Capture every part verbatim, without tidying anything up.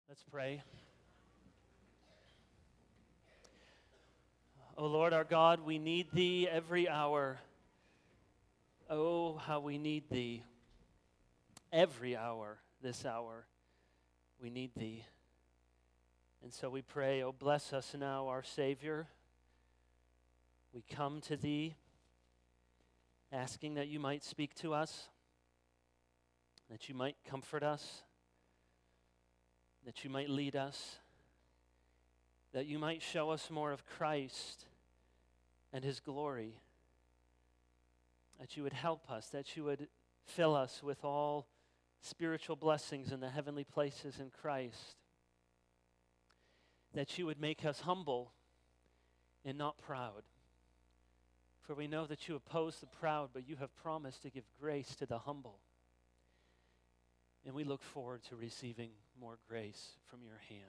Let's pray. O Lord our God, we need Thee every hour. Oh, how we need Thee. Every hour, this hour, we need Thee. And so we pray, oh, bless us now, our Savior. We come to Thee, asking that You might speak to us, that You might comfort us, that You might lead us, that You might show us more of Christ and His glory, that You would help us, that You would fill us with all spiritual blessings in the heavenly places in Christ, that You would make us humble and not proud. For we know that You oppose the proud, but You have promised to give grace to the humble. And we look forward to receiving more grace from Your hand.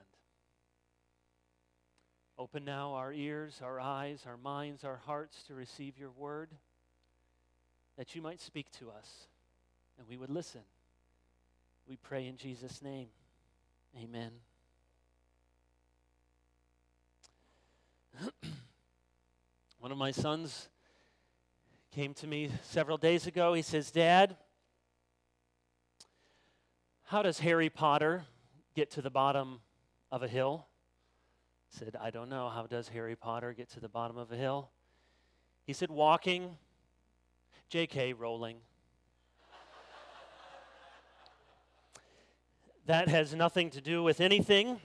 Open now our ears, our eyes, our minds, our hearts to receive Your word, that You might speak to us and we would listen. We pray in Jesus' name. Amen. One of my sons came to me several days ago. He says, "Dad, how does Harry Potter get to the bottom of a hill?" I said, "I don't know. How does Harry Potter get to the bottom of a hill?" He said, "Walking." J K, rolling. That has nothing to do with anything.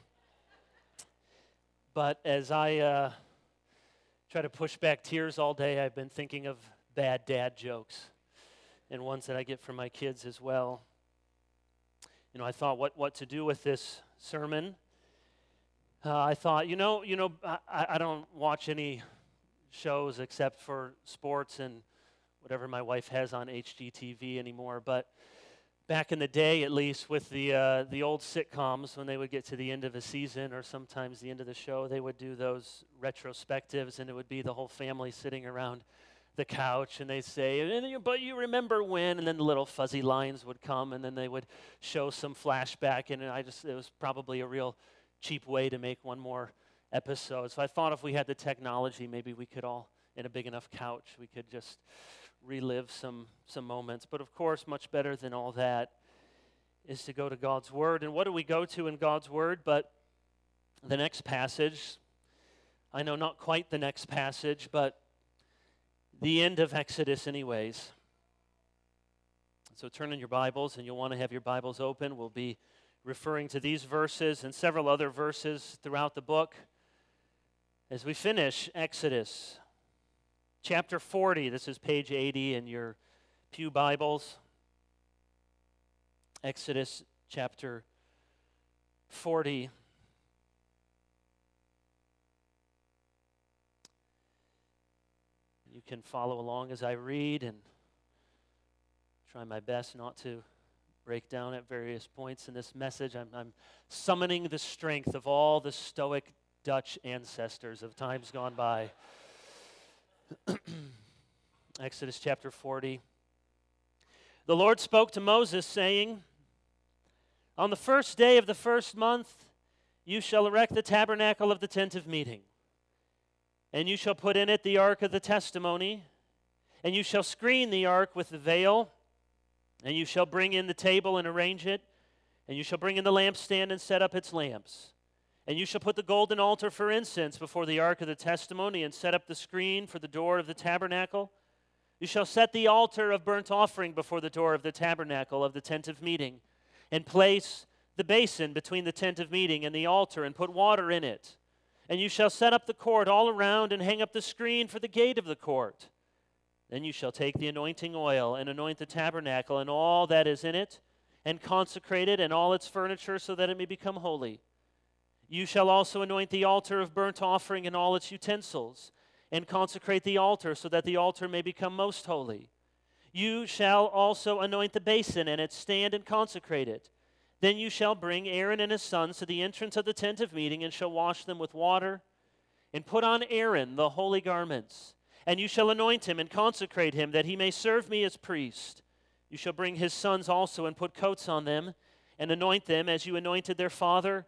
But as I uh, try to push back tears all day, I've been thinking of bad dad jokes and ones that I get from my kids as well. You know, I thought what, what to do with this sermon. Uh, I thought, you know, you know, I, I don't watch any shows except for sports and whatever my wife has on H G T V anymore. But back in the day, at least, with the uh, the old sitcoms, when they would get to the end of a season or sometimes the end of the show, they would do those retrospectives, and it would be the whole family sitting around the couch, and they'd say, "But you remember when?" And then the little fuzzy lines would come, and then they would show some flashback, and I just, it was probably a real cheap way to make one more episode. So I thought if we had the technology, maybe we could all, in a big enough couch, we could just relive some some moments. But of course, much better than all that is to go to God's Word. And what do we go to in God's Word but the next passage? I know not quite the next passage, but the end of Exodus anyways. So turn in your Bibles, and you'll want to have your Bibles open. We'll be referring to these verses and several other verses throughout the book as we finish Exodus. Chapter forty, this is page eighty in your pew Bibles. Exodus chapter forty. You can follow along as I read and try my best not to break down at various points in this message. I'm, I'm summoning the strength of all the Stoic Dutch ancestors of times gone by. Exodus chapter forty. The Lord spoke to Moses, saying, "On the first day of the first month you shall erect the tabernacle of the tent of meeting, and you shall put in it the ark of the testimony, and you shall screen the ark with the veil, and you shall bring in the table and arrange it, and you shall bring in the lampstand and set up its lamps. And you shall put the golden altar for incense before the ark of the testimony and set up the screen for the door of the tabernacle. You shall set the altar of burnt offering before the door of the tabernacle of the tent of meeting and place the basin between the tent of meeting and the altar and put water in it. And you shall set up the court all around and hang up the screen for the gate of the court. Then you shall take the anointing oil and anoint the tabernacle and all that is in it and consecrate it and all its furniture so that it may become holy. You shall also anoint the altar of burnt offering and all its utensils, and consecrate the altar so that the altar may become most holy. You shall also anoint the basin and its stand and consecrate it. Then you shall bring Aaron and his sons to the entrance of the tent of meeting and shall wash them with water, and put on Aaron the holy garments. And you shall anoint him and consecrate him that he may serve me as priest. You shall bring his sons also and put coats on them, and anoint them as you anointed their father,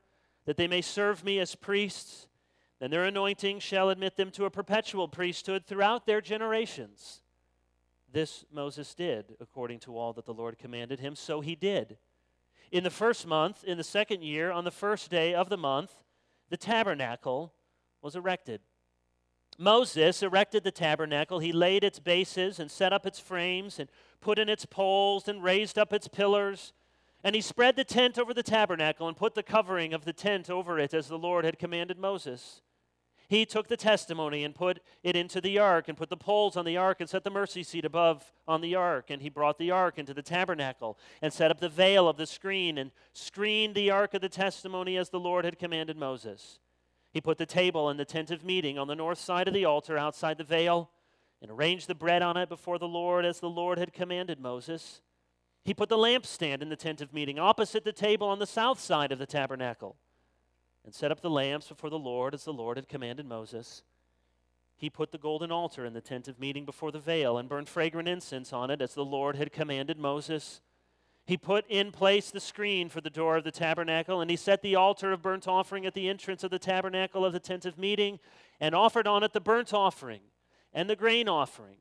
that they may serve me as priests. Then their anointing shall admit them to a perpetual priesthood throughout their generations. This Moses did, according to all that the Lord commanded him, so he did. In the first month, in the second year, on the first day of the month, the tabernacle was erected. Moses erected the tabernacle. He laid its bases and set up its frames and put in its poles and raised up its pillars. And he spread the tent over the tabernacle and put the covering of the tent over it as the Lord had commanded Moses. He took the testimony and put it into the ark and put the poles on the ark and set the mercy seat above on the ark. And he brought the ark into the tabernacle and set up the veil of the screen and screened the ark of the testimony as the Lord had commanded Moses. He put the table in the tent of meeting on the north side of the altar outside the veil and arranged the bread on it before the Lord as the Lord had commanded Moses. He put the lampstand in the tent of meeting opposite the table on the south side of the tabernacle and set up the lamps before the Lord as the Lord had commanded Moses. He put the golden altar in the tent of meeting before the veil and burned fragrant incense on it as the Lord had commanded Moses. He put in place the screen for the door of the tabernacle, and he set the altar of burnt offering at the entrance of the tabernacle of the tent of meeting and offered on it the burnt offering and the grain offering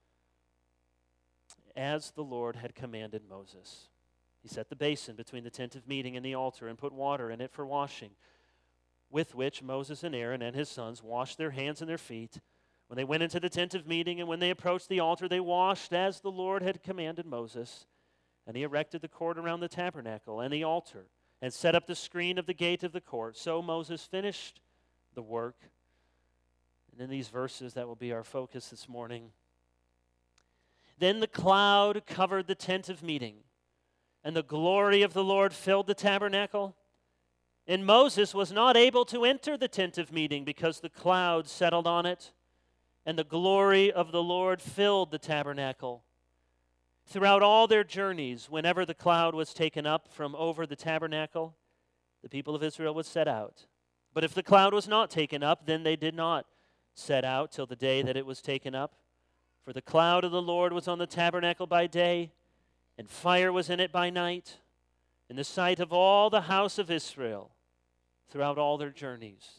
as the Lord had commanded Moses. He set the basin between the tent of meeting and the altar and put water in it for washing, with which Moses and Aaron and his sons washed their hands and their feet. When they went into the tent of meeting and when they approached the altar, they washed as the Lord had commanded Moses. And he erected the court around the tabernacle and the altar and set up the screen of the gate of the court. So Moses finished the work. And in these verses, that will be our focus this morning. Then the cloud covered the tent of meeting, and the glory of the Lord filled the tabernacle. And Moses was not able to enter the tent of meeting because the cloud settled on it, and the glory of the Lord filled the tabernacle. Throughout all their journeys, whenever the cloud was taken up from over the tabernacle, the people of Israel would set out. But if the cloud was not taken up, then they did not set out till the day that it was taken up. For the cloud of the Lord was on the tabernacle by day, and fire was in it by night, in the sight of all the house of Israel throughout all their journeys.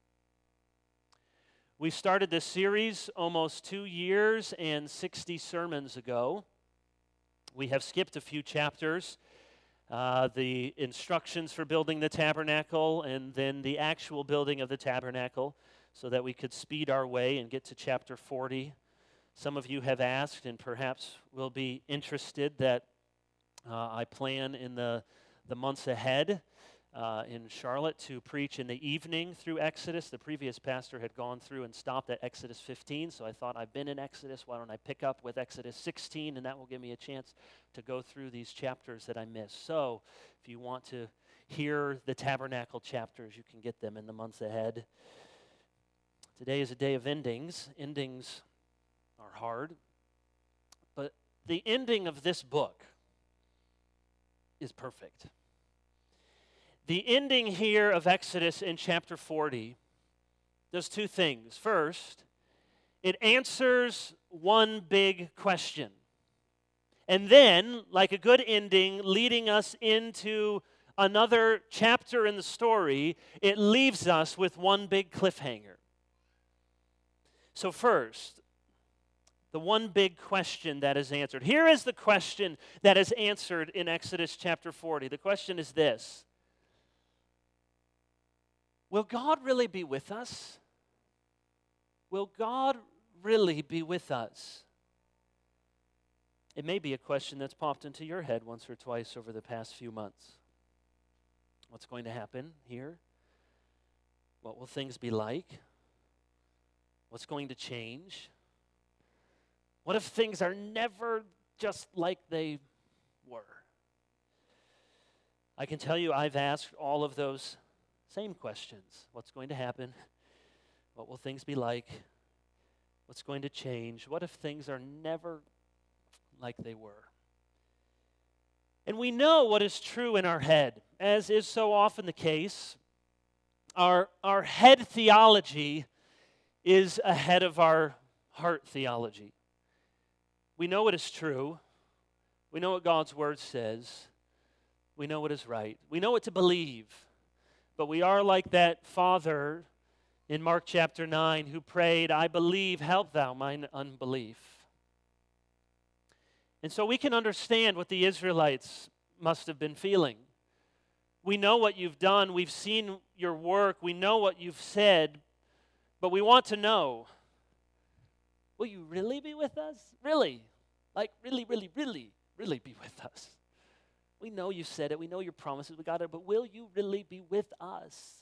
We started this series almost two years and sixty sermons ago. We have skipped a few chapters, uh, the instructions for building the tabernacle and then the actual building of the tabernacle so that we could speed our way and get to chapter forty. Some of you have asked and perhaps will be interested that uh, I plan in the, the months ahead uh, in Charlotte to preach in the evening through Exodus. The previous pastor had gone through and stopped at Exodus fifteen, so I thought I've been in Exodus. Why don't I pick up with Exodus sixteen, and that will give me a chance to go through these chapters that I missed. So if you want to hear the tabernacle chapters, you can get them in the months ahead. Today is a day of endings. Endings are hard, but the ending of this book is perfect. The ending here of Exodus in chapter forty does two things. First, it answers one big question. And then, like a good ending, leading us into another chapter in the story, it leaves us with one big cliffhanger. So first, the one big question that is answered. Here is the question that is answered in Exodus chapter forty. The question is this: will God really be with us? Will God really be with us? It may be a question that's popped into your head once or twice over the past few months. What's going to happen here? What will things be like? What's going to change? What if things are never just like they were? I can tell you I've asked all of those same questions. What's going to happen? What will things be like? What's going to change? What if things are never like they were? And we know what is true in our head. As is so often the case, our, our head theology is ahead of our heart theology. We know what is true. We know what God's Word says. We know what is right. We know what to believe. But we are like that father in Mark chapter nine who prayed, I believe, help thou mine unbelief. And so we can understand what the Israelites must have been feeling. We know what you've done. We've seen your work. We know what you've said. But we want to know, will you really be with us? Really? Like, really, really, really, really be with us? We know you said it. We know your promises. We got it. But will you really be with us?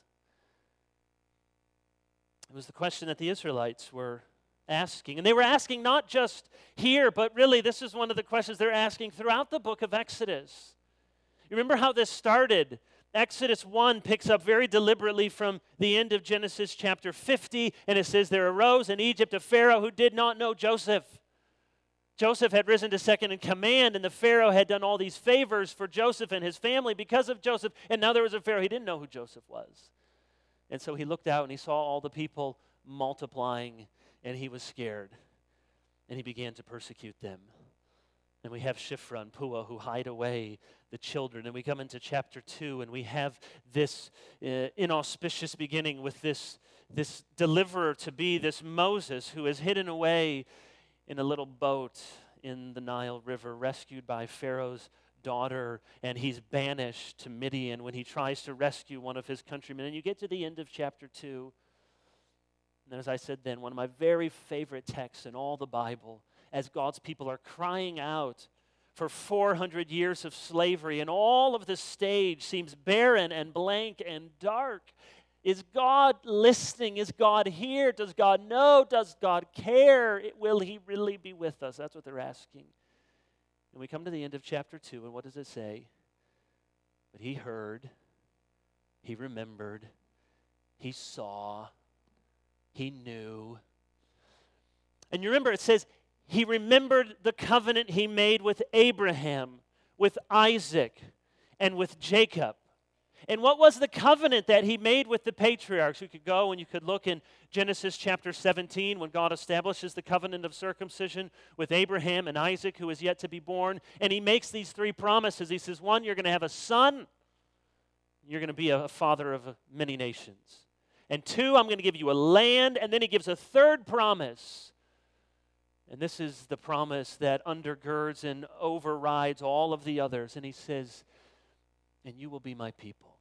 It was the question that the Israelites were asking. And they were asking not just here, but really this is one of the questions they're asking throughout the book of Exodus. You remember how this started? Exodus one picks up very deliberately from the end of Genesis chapter fifty, and it says, there arose in Egypt a Pharaoh who did not know Joseph. Joseph had risen to second in command, and the Pharaoh had done all these favors for Joseph and his family because of Joseph, and now there was a Pharaoh. He didn't know who Joseph was. And so he looked out and he saw all the people multiplying, and he was scared, and he began to persecute them. And we have Shiphrah and Puah who hide away the children. And we come into chapter two, and we have this uh, inauspicious beginning with this, this deliverer to be, this Moses who is hidden away in a little boat in the Nile River, rescued by Pharaoh's daughter, and he's banished to Midian when he tries to rescue one of his countrymen. And you get to the end of chapter two, and as I said then, one of my very favorite texts in all the Bible, as God's people are crying out for four hundred years of slavery, and all of the stage seems barren and blank and dark. Is God listening? Is God here? Does God know? Does God care? Will he really be with us? That's what they're asking. And we come to the end of chapter two, and what does it say? But he heard, he remembered, he saw, he knew. And you remember it says, he remembered the covenant he made with Abraham, with Isaac, and with Jacob. And what was the covenant that he made with the patriarchs? You could go and you could look in Genesis chapter seventeen when God establishes the covenant of circumcision with Abraham and Isaac, who is yet to be born. And he makes these three promises. He says, one, you're going to have a son. You're going to be a father of many nations. And two, I'm going to give you a land. And then he gives a third promise. And this is the promise that undergirds and overrides all of the others. And he says, and you will be my people.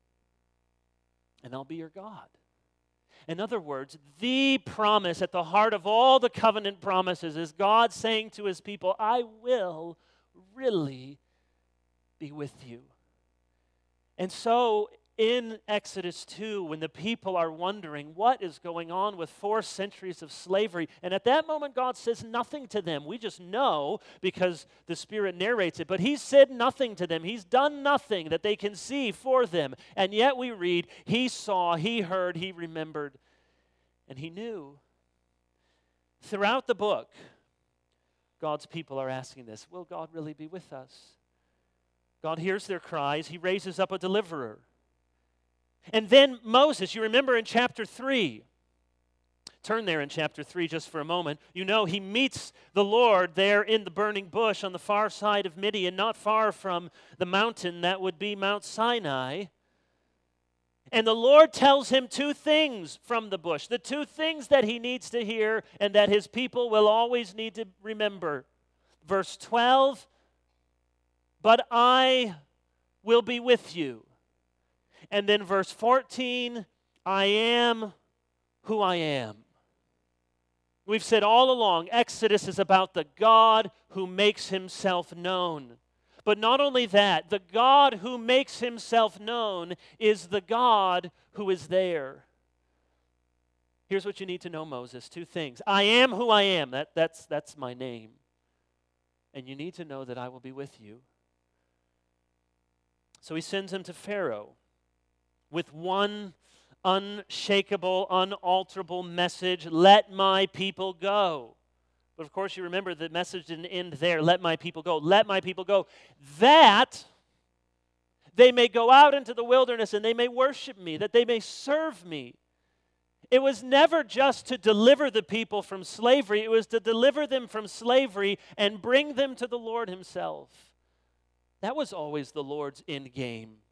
And I'll be your God. In other words, the promise at the heart of all the covenant promises is God saying to his people, I will really be with you. And so in Exodus two, when the people are wondering what is going on with four centuries of slavery, and at that moment God says nothing to them. We just know because the Spirit narrates it, but he said nothing to them. He's done nothing that they can see for them. And yet we read, he saw, he heard, he remembered, and he knew. Throughout the book, God's people are asking this, will God really be with us? God hears their cries. He raises up a deliverer. And then Moses, you remember in chapter three, turn there in chapter three just for a moment. You know he meets the Lord there in the burning bush on the far side of Midian, not far from the mountain that would be Mount Sinai. And the Lord tells him two things from the bush, the two things that he needs to hear and that his people will always need to remember. Verse twelve, but I will be with you. And then verse fourteen, I am who I am. We've said all along, Exodus is about the God who makes himself known. But not only that, the God who makes himself known is the God who is there. Here's what you need to know, Moses, two things. I am who I am. That, that's, that's my name. And you need to know that I will be with you. So he sends him to Pharaoh with one unshakable, unalterable message, let my people go. But of course you remember the message didn't end there, let my people go. Let my people go, that they may go out into the wilderness and they may worship me, that they may serve me. It was never just to deliver the people from slavery, it was to deliver them from slavery and bring them to the Lord himself. That was always the Lord's end game.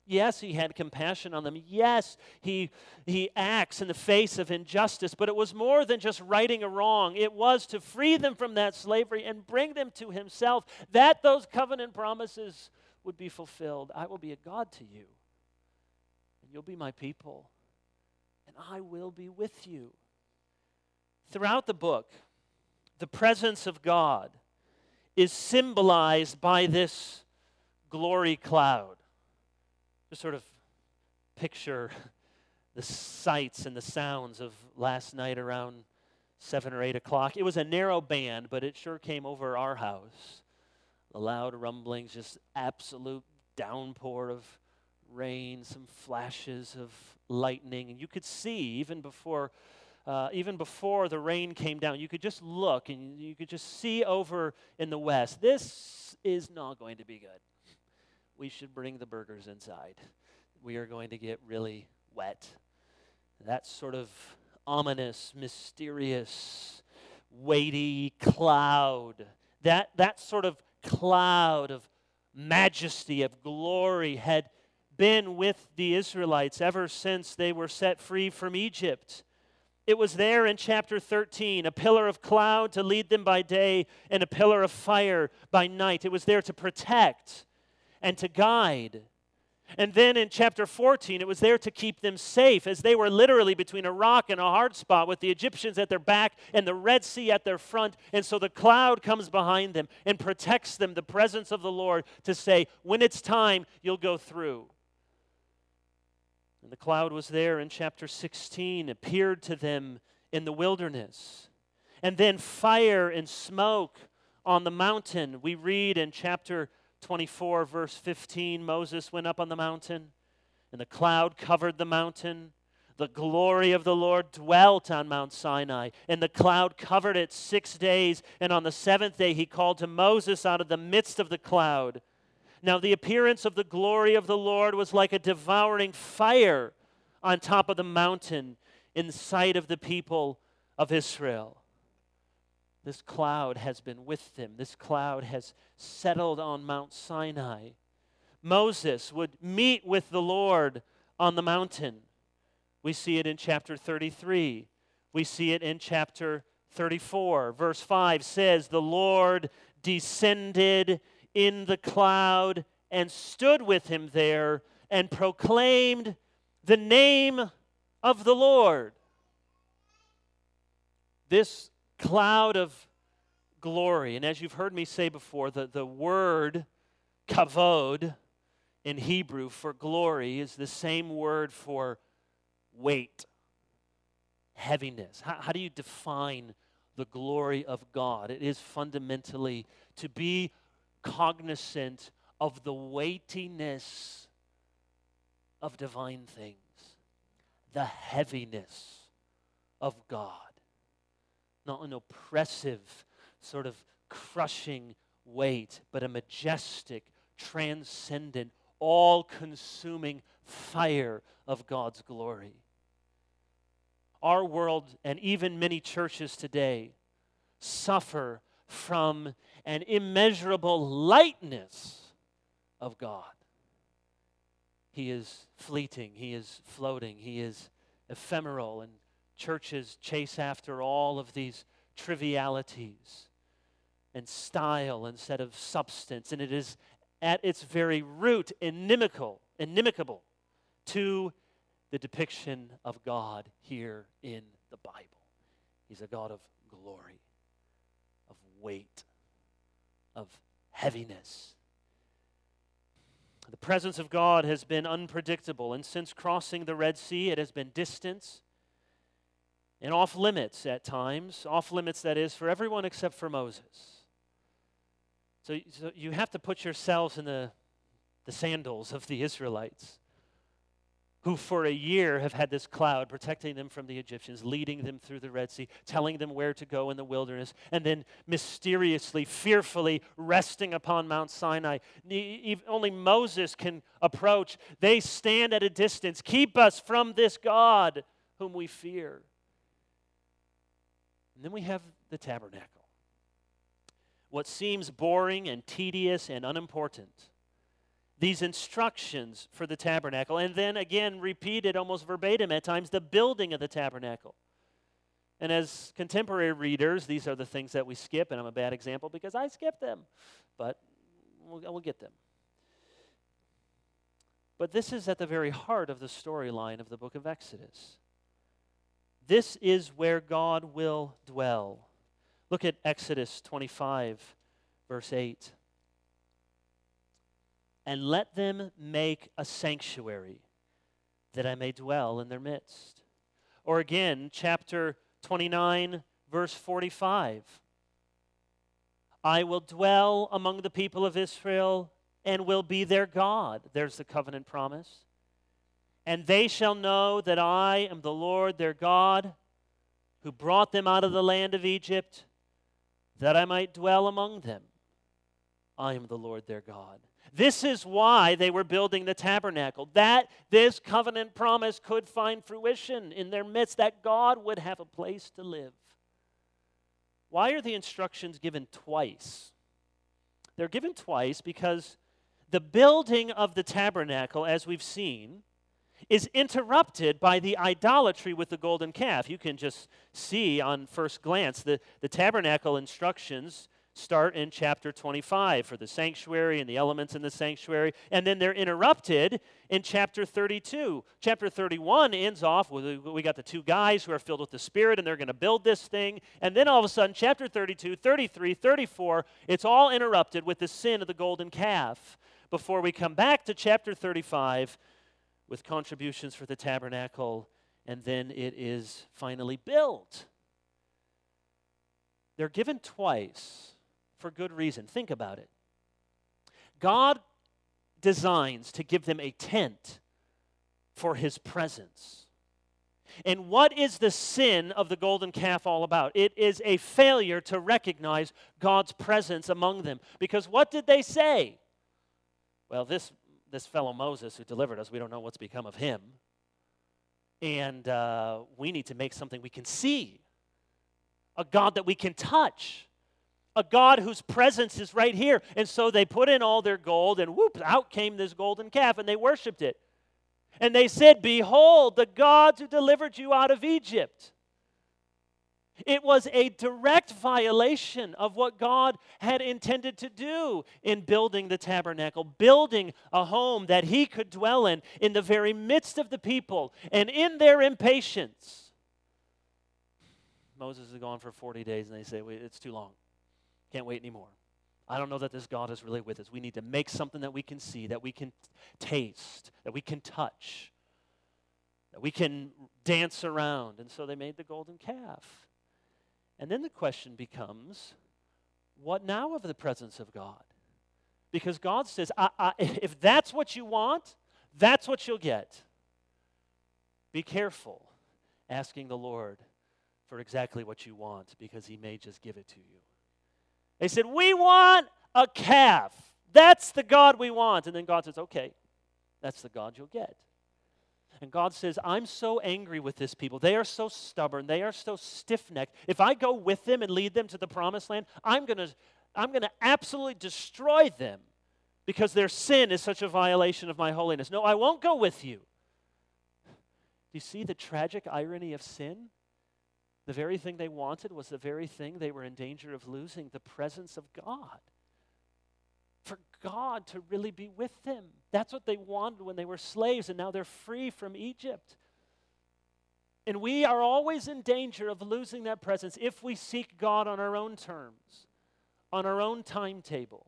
Yes, he had compassion on them. Yes, he, he acts in the face of injustice, but it was more than just righting a wrong. It was to free them from that slavery and bring them to himself, that those covenant promises would be fulfilled. I will be a God to you, and you'll be my people, and I will be with you. Throughout the book, the presence of God is symbolized by this glory cloud. Just sort of picture the sights and the sounds of last night around seven or eight o'clock. It was a narrow band, but it sure came over our house. The loud rumblings, just absolute downpour of rain, some flashes of lightning. And you could see, even before, uh, even before the rain came down, you could just look and you could just see over in the west. This is not going to be good. We should bring the burgers inside. We are going to get really wet. That sort of ominous, mysterious, weighty cloud, that, that sort of cloud of majesty, of glory had been with the Israelites ever since they were set free from Egypt. It was there in chapter thirteen, a pillar of cloud to lead them by day and a pillar of fire by night. It was there to protect and to guide. And then in chapter fourteen, it was there to keep them safe as they were literally between a rock and a hard spot with the Egyptians at their back and the Red Sea at their front. And so the cloud comes behind them and protects them, the presence of the Lord, to say, when it's time, you'll go through. And the cloud was there in chapter sixteen, appeared to them in the wilderness. And then fire and smoke on the mountain. We read in chapter twenty-four, verse fifteen, Moses went up on the mountain, and the cloud covered the mountain. The glory of the Lord dwelt on Mount Sinai, and the cloud covered it six days. And on the seventh day he called to Moses out of the midst of the cloud. Now the appearance of the glory of the Lord was like a devouring fire on top of the mountain in sight of the people of Israel. This cloud has been with them. This cloud has settled on Mount Sinai. Moses would meet with the Lord on the mountain. We see it in chapter thirty-three. We see it in chapter thirty-four. Verse five says, the Lord descended in the cloud and stood with him there and proclaimed the name of the Lord. This cloud of glory, and as you've heard me say before, the, the word kavod in Hebrew for glory is the same word for weight, heaviness. How, how do you define the glory of God? It is fundamentally to be cognizant of the weightiness of divine things, the heaviness of God. Not an oppressive, sort of crushing weight, but a majestic, transcendent, all-consuming fire of God's glory. Our world, and even many churches today, suffer from an immeasurable lightness of God. He is fleeting, he is floating, he is ephemeral, and churches chase after all of these trivialities and style instead of substance, and it is at its very root inimical, inimical to the depiction of God here in the Bible. He's a God of glory, of weight, of heaviness. The presence of God has been unpredictable, and since crossing the Red Sea, it has been distance and off limits at times, off limits, that is, for everyone except for Moses. So, so you have to put yourselves in the, the sandals of the Israelites, who for a year have had this cloud protecting them from the Egyptians, leading them through the Red Sea, telling them where to go in the wilderness, and then mysteriously, fearfully resting upon Mount Sinai. Only Moses can approach. They stand at a distance. Keep us from this God whom we fear. And then we have the tabernacle. What seems boring and tedious and unimportant, these instructions for the tabernacle, and then again repeated almost verbatim at times, the building of the tabernacle. And as contemporary readers, these are the things that we skip, and I'm a bad example because I skip them, but we'll, we'll get them. But this is at the very heart of the storyline of the book of Exodus. This is where God will dwell. Look at Exodus twenty-five, verse eight. And let them make a sanctuary, that I may dwell in their midst. Or again, chapter twenty-nine, verse forty-five. I will dwell among the people of Israel and will be their God. There's the covenant promise. And they shall know that I am the Lord their God, who brought them out of the land of Egypt, that I might dwell among them. I am the Lord their God. This is why they were building the tabernacle, that this covenant promise could find fruition in their midst, that God would have a place to live. Why are the instructions given twice? They're given twice because the building of the tabernacle, as we've seen, is interrupted by the idolatry with the golden calf. You can just see on first glance the, the tabernacle instructions start in chapter twenty-five for the sanctuary and the elements in the sanctuary, and then they're interrupted in chapter thirty-two. Chapter thirty-one ends off with, we got the two guys who are filled with the Spirit, and they're going to build this thing, and then all of a sudden, chapter thirty-two, thirty-three, thirty-four, it's all interrupted with the sin of the golden calf before we come back to chapter thirty-five with contributions for the tabernacle, and then it is finally built. They're given twice for good reason. Think about it. God designs to give them a tent for His presence. And what is the sin of the golden calf all about? It is a failure to recognize God's presence among them. Because what did they say? Well, this, this fellow Moses who delivered us, we don't know what's become of him. And uh, we need to make something we can see. A God that we can touch. A God whose presence is right here. And so they put in all their gold, and whoop, out came this golden calf, and they worshiped it. And they said, behold, the gods who delivered you out of Egypt. It was a direct violation of what God had intended to do in building the tabernacle, building a home that He could dwell in, in the very midst of the people. And in their impatience, Moses is gone for forty days, and they say, wait, it's too long. Can't wait anymore. I don't know that this God is really with us. We need to make something that we can see, that we can taste, that we can touch, that we can dance around. And so they made the golden calf. And then the question becomes, what now of the presence of God? Because God says, I, I, if that's what you want, that's what you'll get. Be careful asking the Lord for exactly what you want, because He may just give it to you. They said, we want a calf. That's the God we want. And then God says, okay, that's the God you'll get. And God says, I'm so angry with this people. They are so stubborn. They are so stiff-necked. If I go with them and lead them to the promised land, I'm going to I'm going to absolutely destroy them because their sin is such a violation of my holiness. No, I won't go with you. Do you see the tragic irony of sin? The very thing they wanted was the very thing they were in danger of losing, the presence of God. For God to really be with them. That's what they wanted when they were slaves, and now they're free from Egypt. And we are always in danger of losing that presence if we seek God on our own terms, on our own timetable.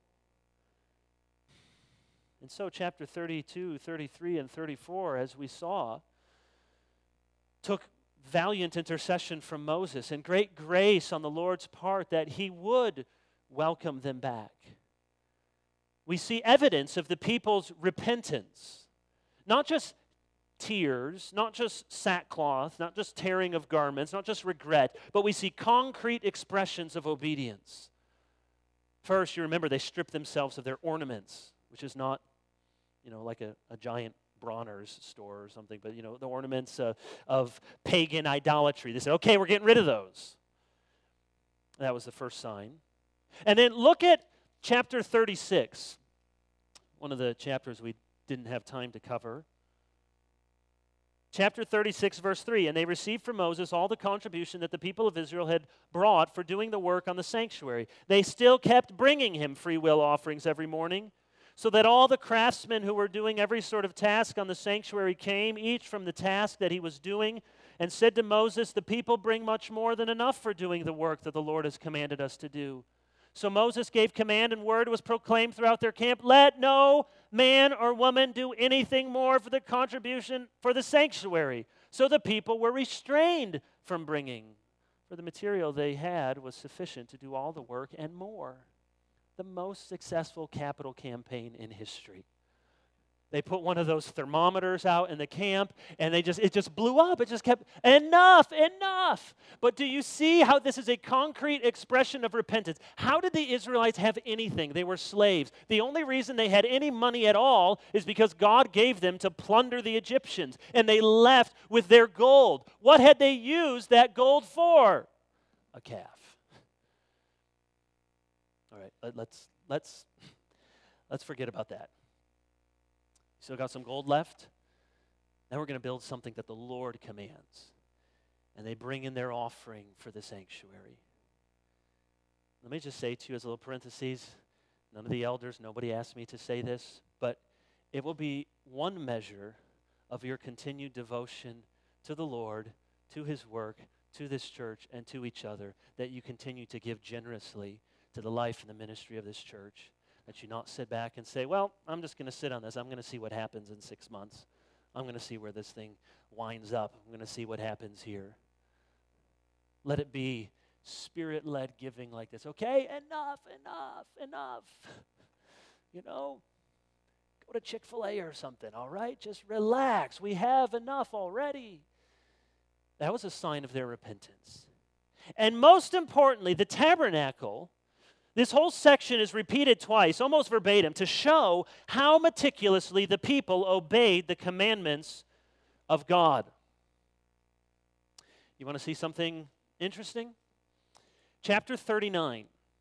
And so chapter thirty-two, thirty-three, and thirty-four, as we saw, took valiant intercession from Moses and great grace on the Lord's part that He would welcome them back. We see evidence of the people's repentance. Not just tears, not just sackcloth, not just tearing of garments, not just regret, but we see concrete expressions of obedience. First, you remember they stripped themselves of their ornaments, which is not, you know, like a, a giant Bronner's store or something, but, you know, the ornaments uh, of pagan idolatry. They said, okay, we're getting rid of those. That was the first sign. And then look at chapter thirty-six, one of the chapters we didn't have time to cover. Chapter thirty-six, verse three, and they received from Moses all the contribution that the people of Israel had brought for doing the work on the sanctuary. They still kept bringing him free will offerings every morning, so that all the craftsmen who were doing every sort of task on the sanctuary came, each from the task that he was doing, and said to Moses, the people bring much more than enough for doing the work that the Lord has commanded us to do. So Moses gave command, and word was proclaimed throughout their camp, let no man or woman do anything more for the contribution for the sanctuary. So the people were restrained from bringing, for the material they had was sufficient to do all the work and more. The most successful capital campaign in history. They put one of those thermometers out in the camp, and they just it just blew up. It just kept, enough, enough. But do you see how this is a concrete expression of repentance? How did the Israelites have anything? They were slaves. The only reason they had any money at all is because God gave them to plunder the Egyptians, and they left with their gold. What had they used that gold for? A calf. All right, let's let's let's forget about that. Still got some gold left? Now we're going to build something that the Lord commands. And they bring in their offering for the sanctuary. Let me just say to you as a little parenthesis, none of the elders, nobody asked me to say this, but it will be one measure of your continued devotion to the Lord, to his work, to this church, and to each other, that you continue to give generously to the life and the ministry of this church. That you not sit back and say, well, I'm just going to sit on this. I'm going to see what happens in six months. I'm going to see where this thing winds up. I'm going to see what happens here. Let it be Spirit-led giving like this. Okay, enough, enough, enough. You know, go to Chick-fil-A or something, all right? Just relax. We have enough already. That was a sign of their repentance. And most importantly, the tabernacle, this whole section is repeated twice, almost verbatim, to show how meticulously the people obeyed the commandments of God. You want to see something interesting? Chapter thirty-nine.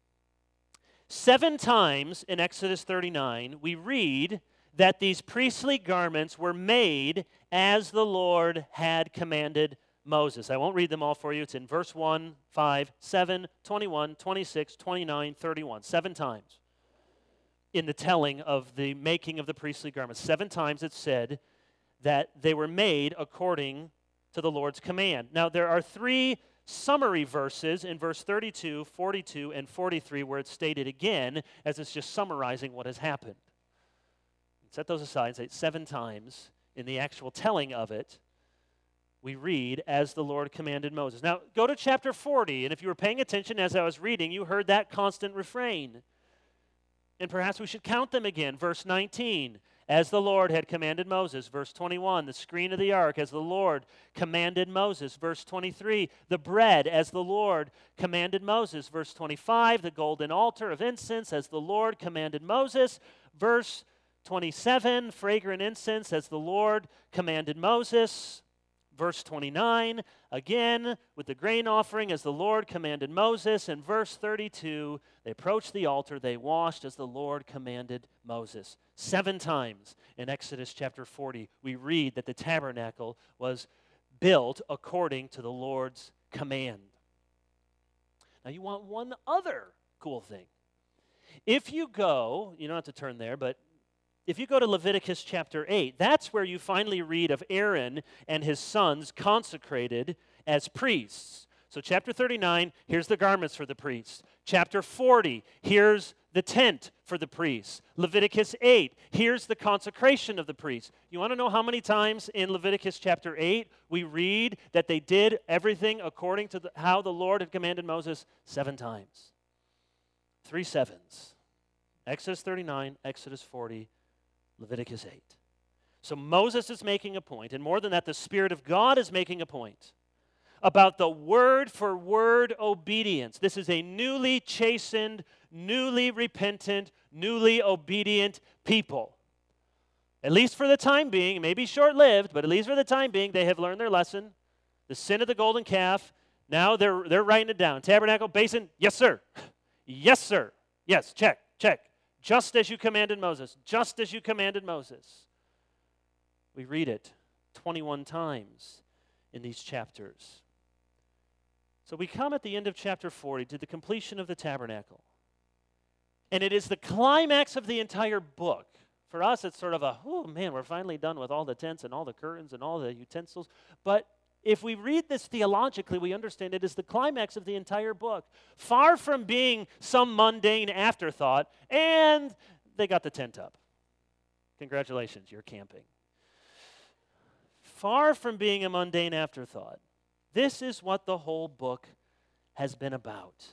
Seven times in Exodus thirty-nine, we read that these priestly garments were made as the Lord had commanded Moses. I won't read them all for you. It's in verse one, five, seven, twenty-one, twenty-six, twenty-nine, thirty-one. Seven times in the telling of the making of the priestly garments. Seven times it said that they were made according to the Lord's command. Now, there are three summary verses in verse thirty-two, forty-two, and forty-three where it's stated again as it's just summarizing what has happened. Set those aside and say seven times in the actual telling of it. We read, as the Lord commanded Moses. Now, go to chapter forty, and if you were paying attention as I was reading, you heard that constant refrain. And perhaps we should count them again. Verse nineteen, as the Lord had commanded Moses. Verse twenty-one, the screen of the ark, as the Lord commanded Moses. Verse twenty-three, the bread, as the Lord commanded Moses. Verse twenty-five, the golden altar of incense, as the Lord commanded Moses. Verse twenty-seven, fragrant incense, as the Lord commanded Moses. Verse twenty-nine, again, with the grain offering as the Lord commanded Moses. And verse thirty-two, they approached the altar, they washed as the Lord commanded Moses. Seven times in Exodus chapter forty, we read that the tabernacle was built according to the Lord's command. Now you want one other cool thing. If you go, you don't have to turn there, but if you go to Leviticus chapter eight, that's where you finally read of Aaron and his sons consecrated as priests. So chapter thirty-nine, here's the garments for the priests. Chapter forty, here's the tent for the priests. Leviticus eight, here's the consecration of the priests. You want to know how many times in Leviticus chapter eight we read that they did everything according to the, how the Lord had commanded Moses? Seven times. Three sevens. Exodus thirty-nine, Exodus forty, Leviticus eight. So Moses is making a point, and more than that, the Spirit of God is making a point about the word-for-word obedience. This is a newly chastened, newly repentant, newly obedient people. At least for the time being, it may be short-lived, but at least for the time being, they have learned their lesson. The sin of the golden calf, now they're, they're writing it down. Tabernacle, basin, yes, sir. Yes, sir. Yes, check, check. just as you commanded Moses, just as you commanded Moses. We read it twenty-one times in these chapters. So we come at the end of chapter forty to the completion of the tabernacle. And it is the climax of the entire book. For us, it's sort of a, oh man, we're finally done with all the tents and all the curtains and all the utensils. But if we read this theologically, we understand it is the climax of the entire book. Far from being some mundane afterthought, and they got the tent up. Congratulations, you're camping. Far from being a mundane afterthought, this is what the whole book has been about.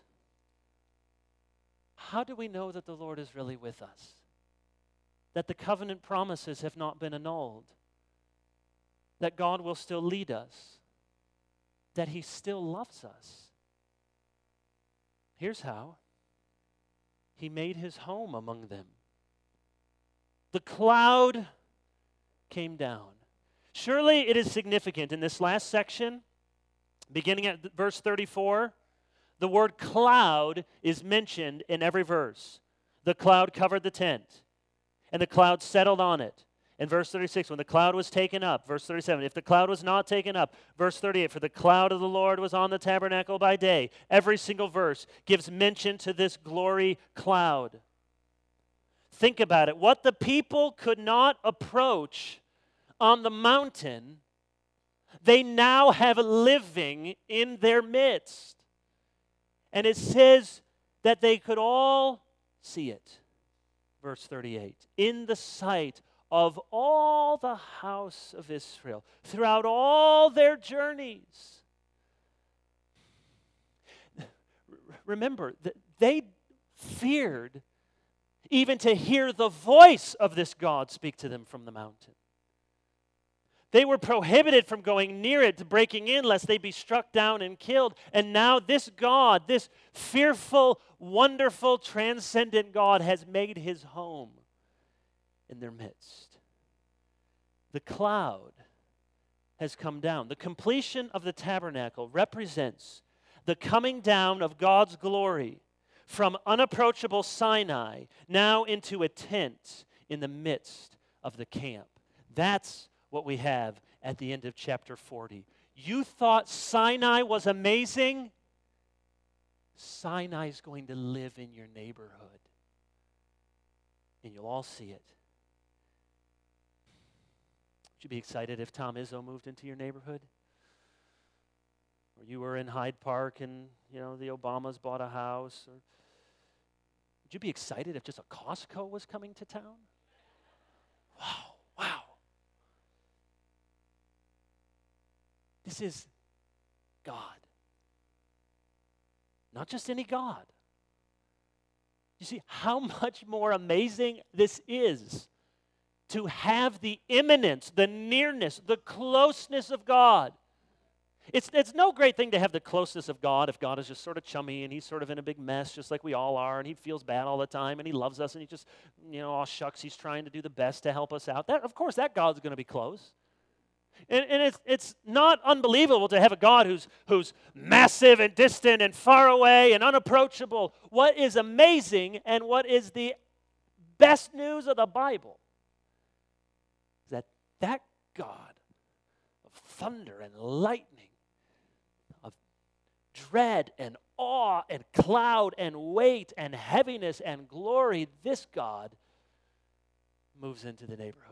How do we know that the Lord is really with us? That the covenant promises have not been annulled? That God will still lead us? That He still loves us? Here's how. He made His home among them. The cloud came down. Surely it is significant in this last section, beginning at verse thirty-four, the word cloud is mentioned in every verse. The cloud covered the tent, and the cloud settled on it. In verse thirty-six, when the cloud was taken up, verse thirty-seven, if the cloud was not taken up, verse thirty-eight, for the cloud of the Lord was on the tabernacle by day. Every single verse gives mention to this glory cloud. Think about it. What the people could not approach on the mountain, they now have living in their midst. And it says that they could all see it. Verse thirty-eight, in the sight of all the house of Israel, throughout all their journeys. Remember, that they feared even to hear the voice of this God speak to them from the mountain. They were prohibited from going near it, breaking in, lest they be struck down and killed. And now this God, this fearful, wonderful, transcendent God has made His home in their midst. The cloud has come down. The completion of the tabernacle represents the coming down of God's glory from unapproachable Sinai now into a tent in the midst of the camp. That's what we have at the end of chapter forty. You thought Sinai was amazing? Sinai is going to live in your neighborhood. And you'll all see it. Would you be excited if Tom Izzo moved into your neighborhood? Or you were in Hyde Park and, you know, the Obamas bought a house? Or would you be excited if just a Costco was coming to town? Wow, wow. This is God. Not just any God. You see how much more amazing this is to have the imminence, the nearness, the closeness of God. It's, it's no great thing to have the closeness of God if God is just sort of chummy and He's sort of in a big mess just like we all are, and He feels bad all the time and He loves us and He just, you know, oh shucks, He's trying to do the best to help us out. That, of course, that God's going to be close. And, and it's, it's not unbelievable to have a God who's, who's massive and distant and far away and unapproachable. What is amazing and what is the best news of the Bible is that that God of thunder and lightning, of dread and awe and cloud and weight and heaviness and glory, this God moves into the neighborhood.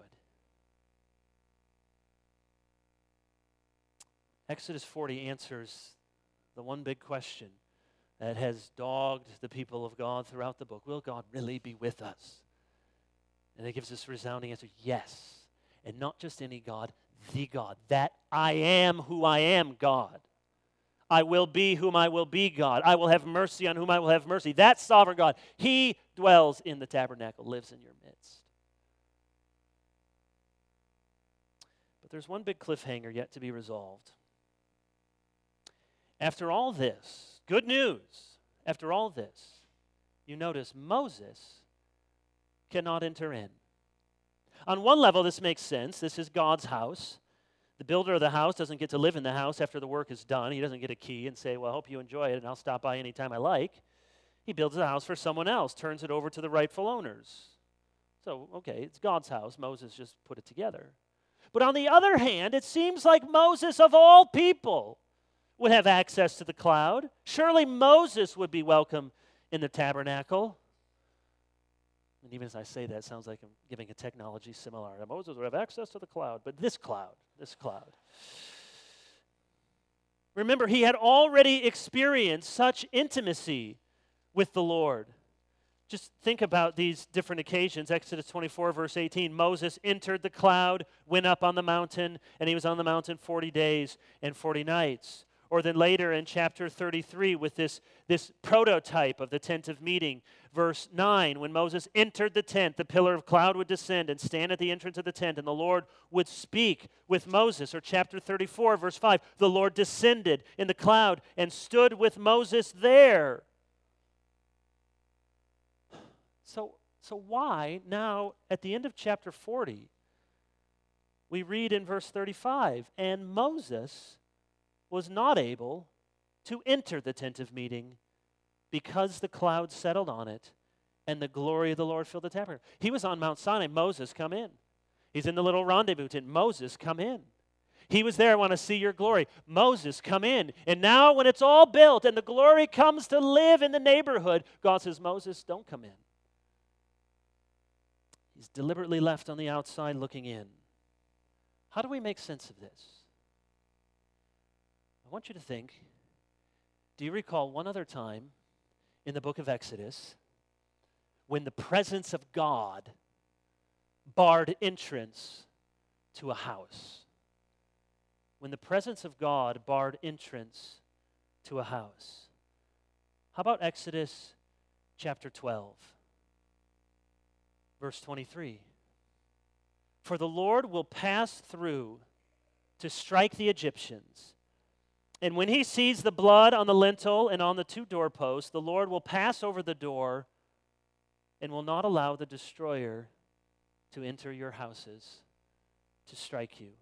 Exodus forty answers the one big question that has dogged the people of God throughout the book. Will God really be with us? And it gives this resounding answer, yes. And not just any God, the God. That I am who I am God. I will be whom I will be God. I will have mercy on whom I will have mercy. That sovereign God, He dwells in the tabernacle, lives in your midst. But there's one big cliffhanger yet to be resolved. After all this, good news, after all this, you notice Moses cannot enter in. On one level, this makes sense. This is God's house. The builder of the house doesn't get to live in the house after the work is done. He doesn't get a key and say, well, I hope you enjoy it, and I'll stop by anytime I like. He builds a house for someone else, turns it over to the rightful owners. So, okay, it's God's house. Moses just put it together. But on the other hand, it seems like Moses, of all people, would have access to the cloud. Surely Moses would be welcome in the tabernacle. And even as I say that, it sounds like I'm giving a technology similarity. Moses would have access to the cloud, but this cloud, this cloud. Remember, he had already experienced such intimacy with the Lord. Just think about these different occasions. Exodus twenty-four, verse eighteen. Moses entered the cloud, went up on the mountain, and he was on the mountain forty days and forty nights. Or then later in chapter thirty-three with this, this prototype of the tent of meeting, verse nine, when Moses entered the tent, the pillar of cloud would descend and stand at the entrance of the tent, and the Lord would speak with Moses. Or chapter thirty-four, verse five, the Lord descended in the cloud and stood with Moses there. So, so why now at the end of chapter forty, we read in verse thirty-five, and Moses was not able to enter the tent of meeting because the cloud settled on it and the glory of the Lord filled the tabernacle. He was on Mount Sinai. Moses, come in. He's in the little rendezvous tent. Moses, come in. He was there, I want to see your glory. Moses, come in. And now when it's all built and the glory comes to live in the neighborhood, God says, Moses, don't come in. He's deliberately left on the outside looking in. How do we make sense of this? I want you to think, do you recall one other time in the book of Exodus when the presence of God barred entrance to a house? When the presence of God barred entrance to a house. How about Exodus chapter twelve, verse twenty-three? For the Lord will pass through to strike the Egyptians. And when he sees the blood on the lintel and on the two doorposts, the Lord will pass over the door and will not allow the destroyer to enter your houses to strike you.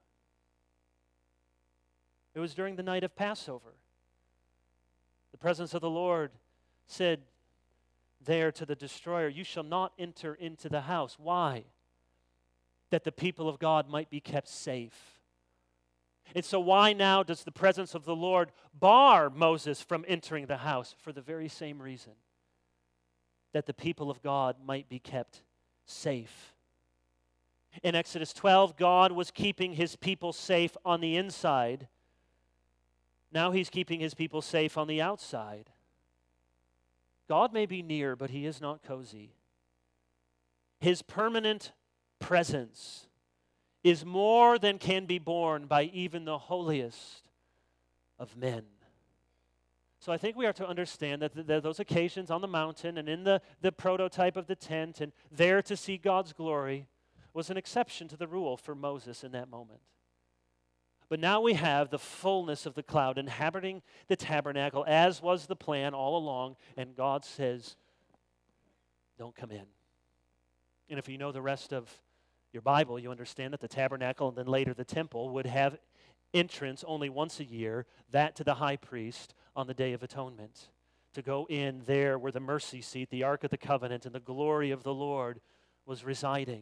It was during the night of Passover. The presence of the Lord said there to the destroyer, you shall not enter into the house. Why? That the people of God might be kept safe. And so why now does the presence of the Lord bar Moses from entering the house? For the very same reason, that the people of God might be kept safe. In Exodus twelve, God was keeping his people safe on the inside. Now he's keeping his people safe on the outside. God may be near, but he is not cozy. His permanent presence is more than can be borne by even the holiest of men. So I think we are to understand that, th- that those occasions on the mountain and in the, the prototype of the tent and there to see God's glory was an exception to the rule for Moses in that moment. But now we have the fullness of the cloud inhabiting the tabernacle, as was the plan all along, and God says, don't come in. And if you know the rest of your Bible, you understand that the tabernacle and then later the temple would have entrance only once a year, that to the high priest on the Day of Atonement, to go in there where the mercy seat, the Ark of the Covenant, and the glory of the Lord was residing.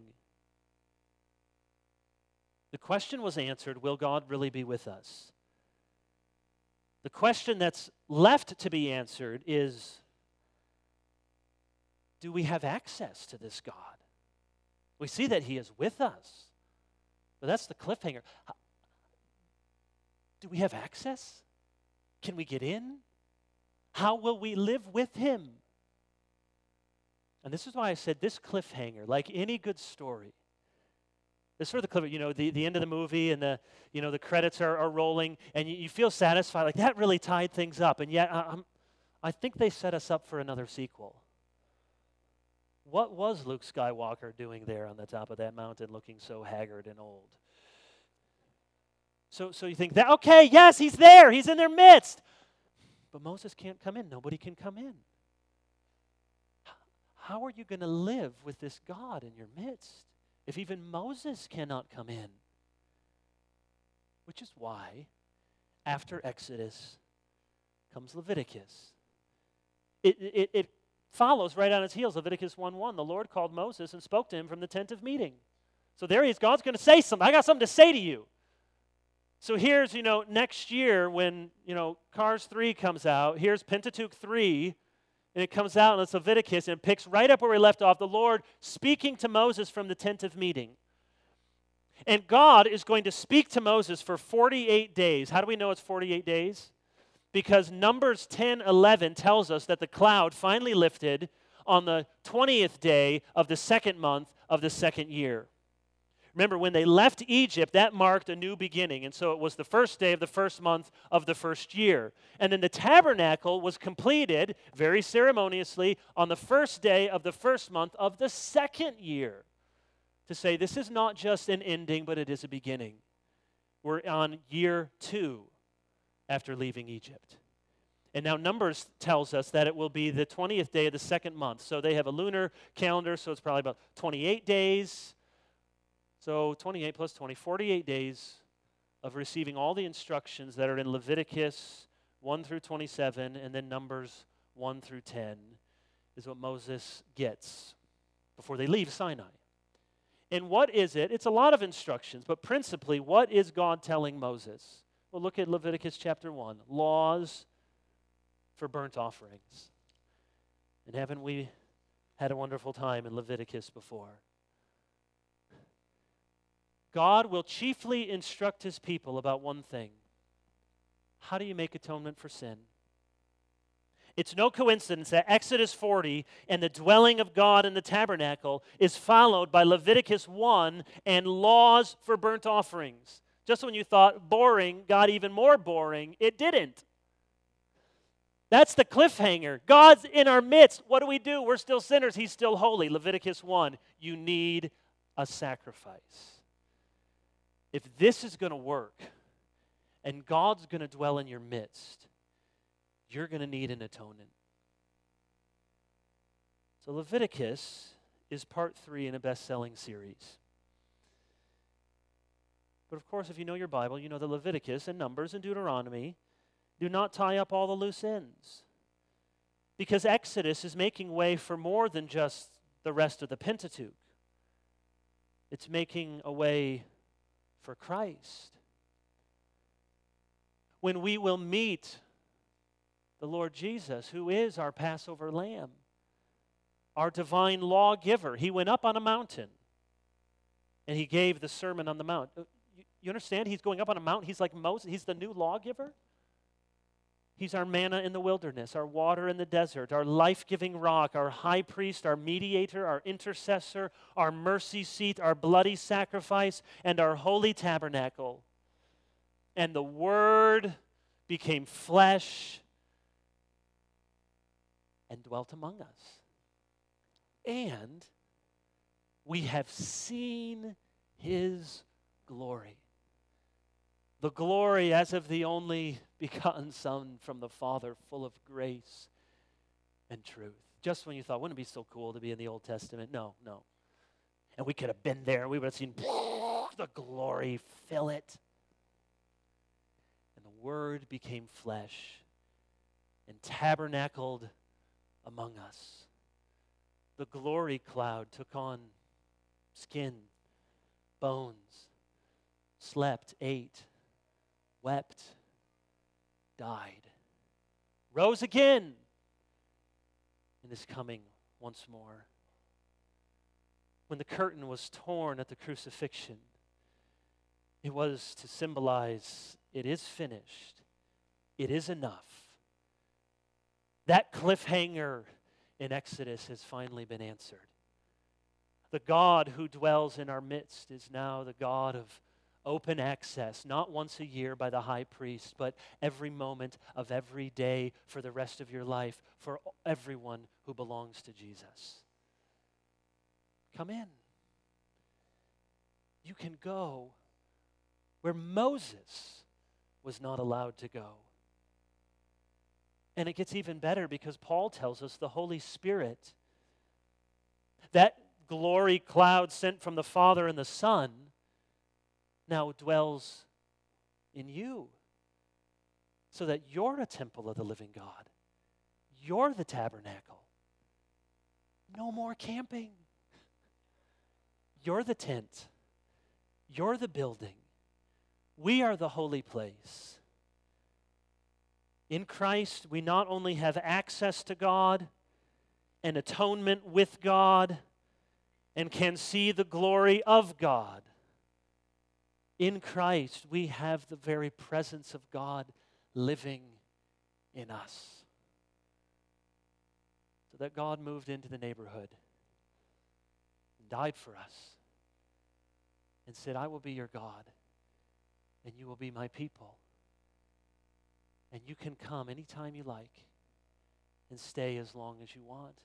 The question was answered, will God really be with us? The question that's left to be answered is, do we have access to this God? We see that he is with us, but that's the cliffhanger. Do we have access? Can we get in? How will we live with him? And this is why I said this cliffhanger, like any good story, this sort of the cliffhanger, you know, the, the end of the movie and the, you know, the credits are, are rolling and you, you feel satisfied, like that really tied things up. And yet, I, I'm, I think they set us up for another sequel. What was Luke Skywalker doing there on the top of that mountain looking so haggard and old? So, so you think that, okay, yes, he's there. He's in their midst. But Moses can't come in. Nobody can come in. How are you going to live with this God in your midst if even Moses cannot come in? Which is why, after Exodus comes Leviticus. It, it, it follows right on its heels, Leviticus one one. The Lord called Moses and spoke to him from the tent of meeting. So there he is. God's going to say something. I got something to say to you. So here's, you know, next year when, you know, Cars three comes out, here's Pentateuch three, and it comes out and it's Leviticus, and it picks right up where we left off, the Lord speaking to Moses from the tent of meeting. And God is going to speak to Moses for forty-eight days. How do we know it's forty-eight days? Because Numbers ten eleven tells us that the cloud finally lifted on the twentieth day of the second month of the second year. Remember, when they left Egypt, that marked a new beginning. And so it was the first day of the first month of the first year. And then the tabernacle was completed very ceremoniously on the first day of the first month of the second year. To say this is not just an ending, but it is a beginning. We're on year two after leaving Egypt. And now Numbers tells us that it will be the twentieth day of the second month. So they have a lunar calendar, so it's probably about twenty-eight days. So twenty-eight plus twenty, forty-eight days of receiving all the instructions that are in Leviticus one through twenty-seven, and then Numbers one through ten is what Moses gets before they leave Sinai. And what is it? It's a lot of instructions, but principally, what is God telling Moses? Well, look at Leviticus chapter one, laws for burnt offerings. And haven't we had a wonderful time in Leviticus before? God will chiefly instruct his people about one thing. How do you make atonement for sin? It's no coincidence that Exodus forty and the dwelling of God in the tabernacle is followed by Leviticus one and laws for burnt offerings. Just when you thought boring got even more boring, it didn't. That's the cliffhanger. God's in our midst. What do we do? We're still sinners. He's still holy. Leviticus one, you need a sacrifice. If this is going to work and God's going to dwell in your midst, you're going to need an atonement. So Leviticus is part three in a best-selling series. But of course, if you know your Bible, you know that Leviticus and Numbers and Deuteronomy do not tie up all the loose ends. Because Exodus is making way for more than just the rest of the Pentateuch. It's making a way for Christ. When we will meet the Lord Jesus, who is our Passover lamb, our divine lawgiver. He went up on a mountain and he gave the Sermon on the Mount. You understand? He's going up on a mountain. He's like Moses. He's the new lawgiver. He's our manna in the wilderness, our water in the desert, our life-giving rock, our high priest, our mediator, our intercessor, our mercy seat, our bloody sacrifice, and our holy tabernacle. And the Word became flesh and dwelt among us. And we have seen his glory. The glory as of the only begotten Son from the Father, full of grace and truth. Just when you thought, wouldn't it be so cool to be in the Old Testament? No, no. And we could have been there. We would have seen the glory fill it. And the Word became flesh and tabernacled among us. The glory cloud took on skin, bones, slept, ate, wept, died, rose again, and is coming once more. When the curtain was torn at the crucifixion, it was to symbolize it is finished, it is enough. That cliffhanger in Exodus has finally been answered. The God who dwells in our midst is now the God of open access, not once a year by the high priest, but every moment of every day for the rest of your life for everyone who belongs to Jesus. Come in. You can go where Moses was not allowed to go. And it gets even better because Paul tells us the Holy Spirit, that glory cloud sent from the Father and the Son, now dwells in you. So that you're a temple of the living God. You're the tabernacle. no more camping. You're the tent. You're the building. We are the holy place. In Christ, we not only have access to God and atonement with God and can see the glory of God. In Christ, we have the very presence of God living in us. So that God moved into the neighborhood and died for us and said, I will be your God and you will be my people. And you can come anytime you like and stay as long as you want.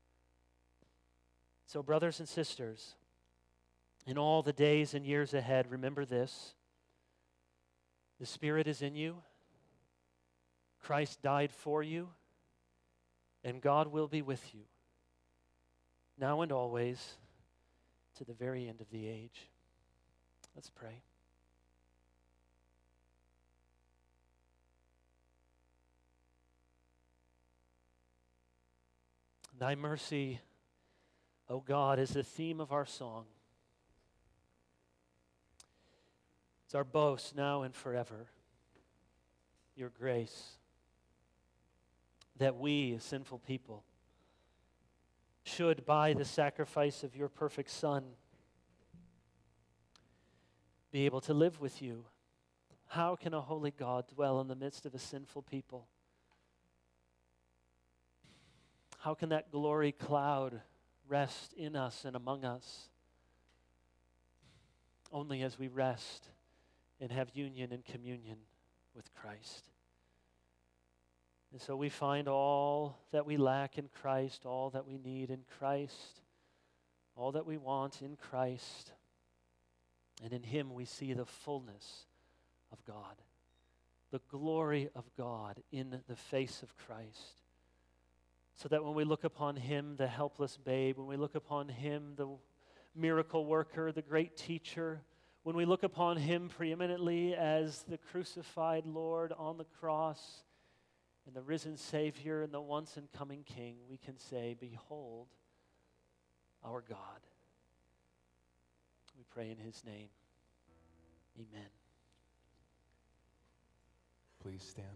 So, brothers and sisters, in all the days and years ahead, remember this. The Spirit is in you. Christ died for you. And God will be with you, now and always, to the very end of the age. Let's pray. Thy mercy, O God, is the theme of our song. It's our boast now and forever. Your grace, that we, sinful people, should, by the sacrifice of your perfect Son, be able to live with you. How can a holy God dwell in the midst of a sinful people? How can that glory cloud rest in us and among us? Only as we rest and have union and communion with Christ. And so we find all that we lack in Christ, all that we need in Christ, all that we want in Christ. And in Him we see the fullness of God, the glory of God in the face of Christ. So that when we look upon Him, the helpless babe, when we look upon Him, the miracle worker, the great teacher, when we look upon Him preeminently as the crucified Lord on the cross and the risen Savior and the once and coming King, we can say, behold our God. We pray in His name. Amen. Please stand.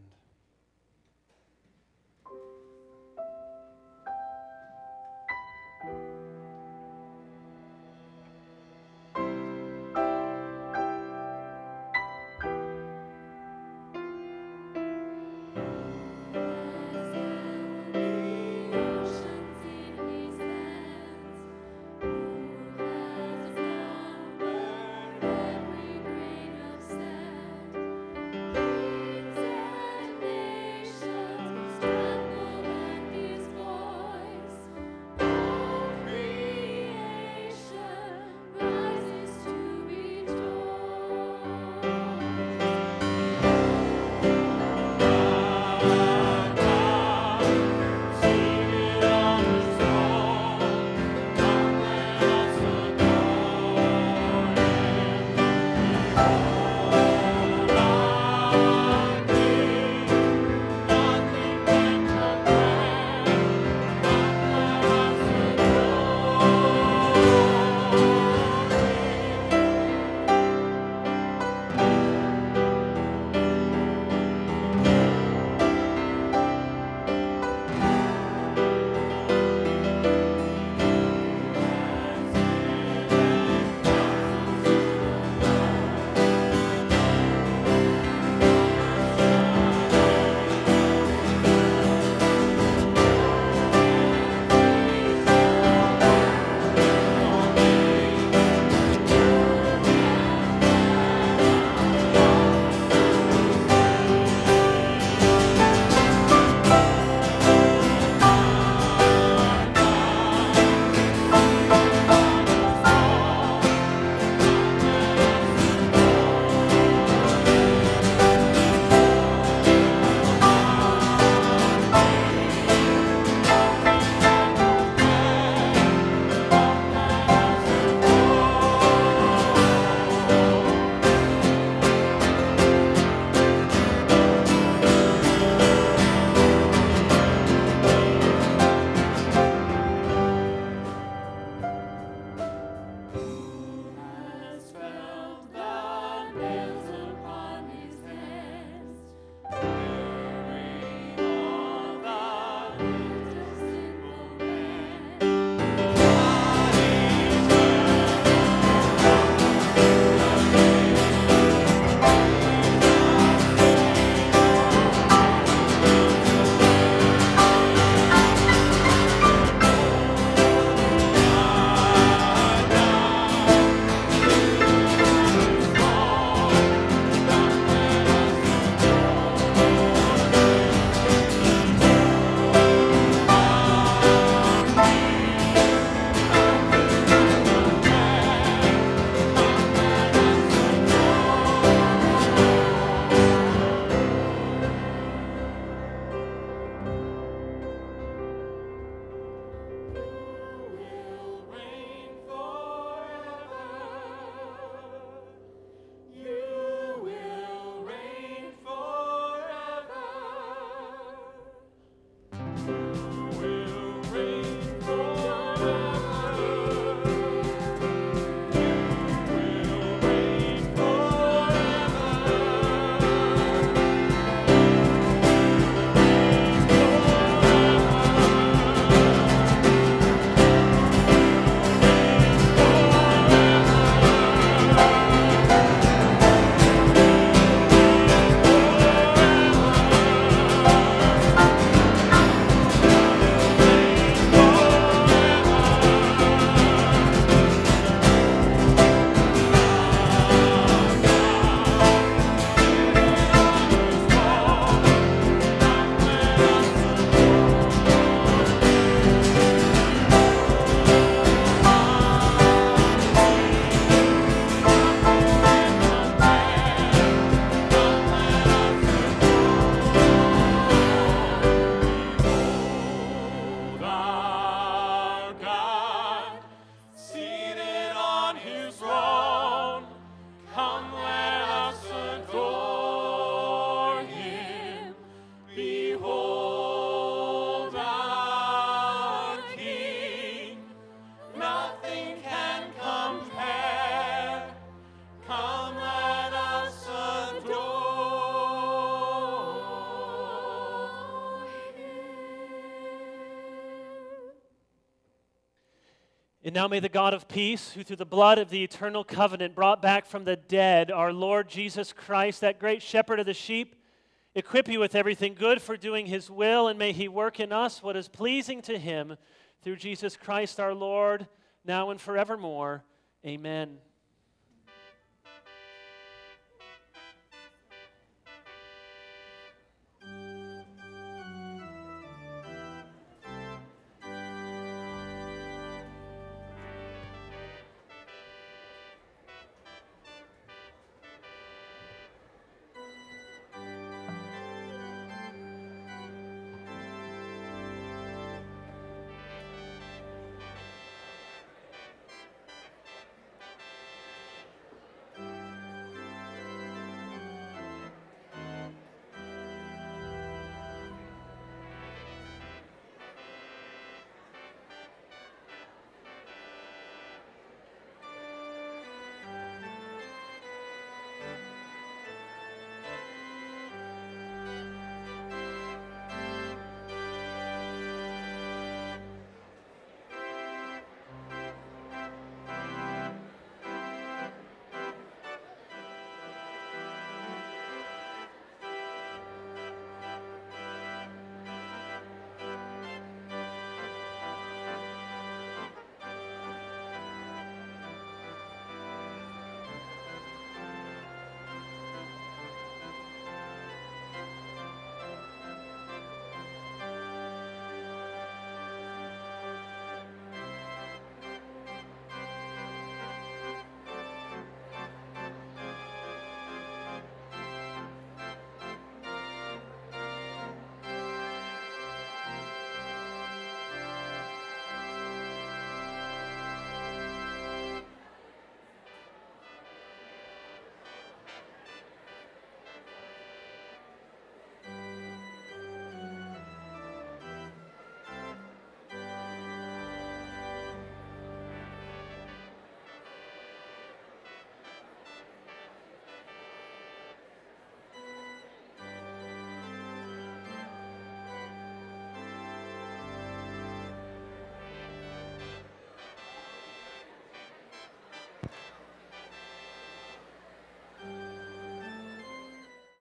And now may the God of peace, who through the blood of the eternal covenant brought back from the dead our Lord Jesus Christ, that great shepherd of the sheep, equip you with everything good for doing his will, and may he work in us what is pleasing to him through Jesus Christ our Lord, now and forevermore. Amen.